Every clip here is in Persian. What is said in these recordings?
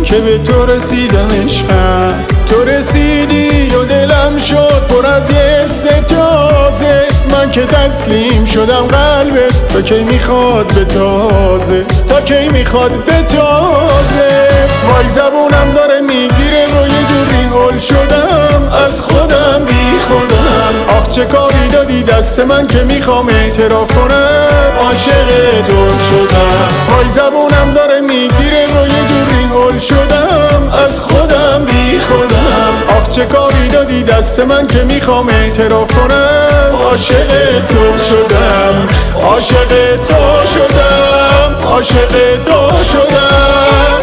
که به تو رسیدم عشقم. تو رسیدی و دلم شد پر از یه ستازه، من که تسلیم شدم قلبت تا کی میخواد به تازه، تا کی میخواد به تازه. وای زبونم داره میگیره و یه جوری هول شدم از خودم بی خودم. آخ چه کاری دادی دست من که میخوام اعتراف کنم عاشق تو شدم. وای زبونم داره میگیره و یه جوری هول شدم از خودم بی خودم. آخ چه کاری دادی دست من که میخوام اعتراف کنم عاشق تو شدم، عاشق تو شدم، عاشق تو شدم.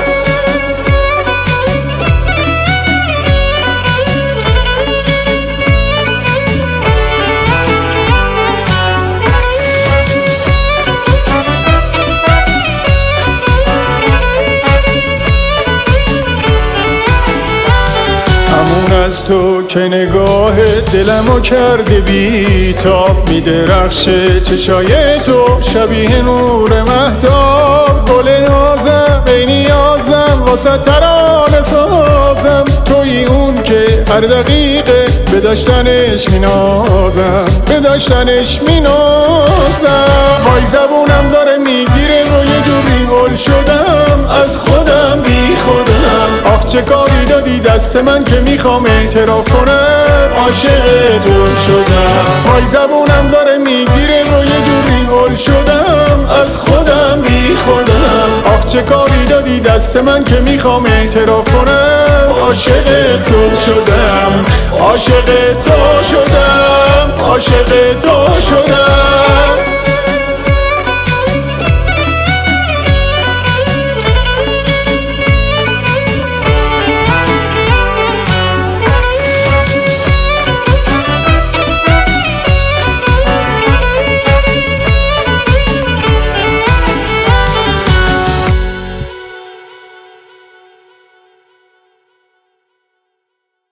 از تو که نگاه دلمو کرده بیتاب، میدرخشه چشای تو شبیه نور مهتاب. گل نازم ای نیازم واسه ترانه سازم، توی اون که هر دقیقه به داشتنش مینازم، به داشتنش مینازم. وای زبونم داره میگیره و یه جوری هول شدم از خودم بی خودم. آخ چه کاری دادی دست من که میخوام اعتراف کنم عاشق تو شدم. وای زبونم داره میگیره و یه جوری هول شدم از خودم بی خودم. آخ چه کاری دادی دست من که میخوام اعتراف کنم عاشق تو شدم، عاشق تو شدم، عاشق تو شدم.